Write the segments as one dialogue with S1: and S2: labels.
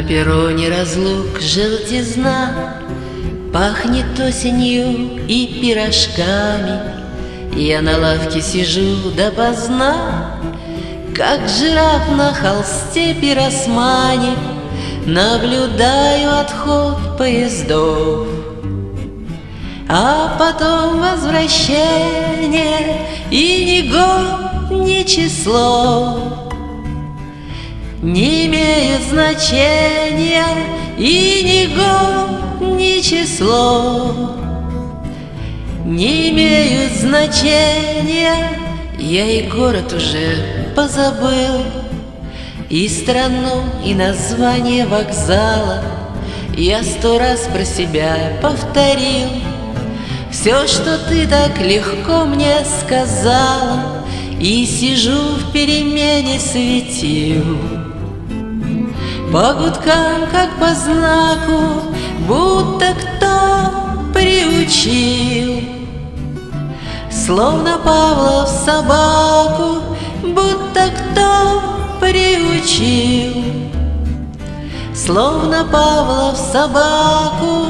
S1: На перроне разлук желтизна, пахнет осенью и пирожками. Я на лавке сижу допоздна, как жираф на холсте пиросмани, наблюдаю отход поездов. А потом возвращение, и ни год, ни число не имеют значения, и ни год, ни число не имеют значения. Я и город уже позабыл, и страну, и название вокзала. Я 100 раз про себя повторил все, что ты так легко мне сказала, и сижу в перемене светил. По гудкам, как по знаку, будто кто приучил, словно Павлов собаку, будто кто приучил, словно Павлов собаку.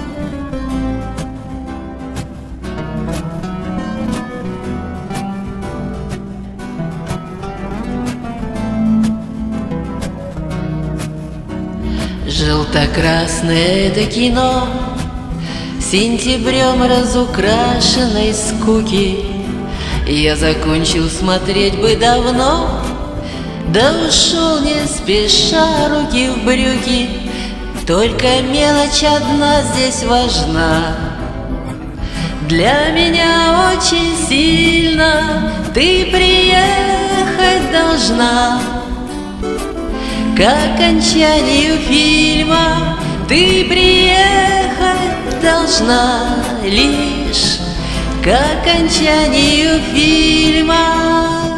S1: Желто-красное это кино, сентябрем разукрашенной скуки. Я закончил смотреть бы давно, да ушел не спеша, руки в брюки. Только мелочь одна здесь важна. Для меня очень сильно ты приехать должна. К окончанию фильма ты приехать должна лишь к окончанию фильма.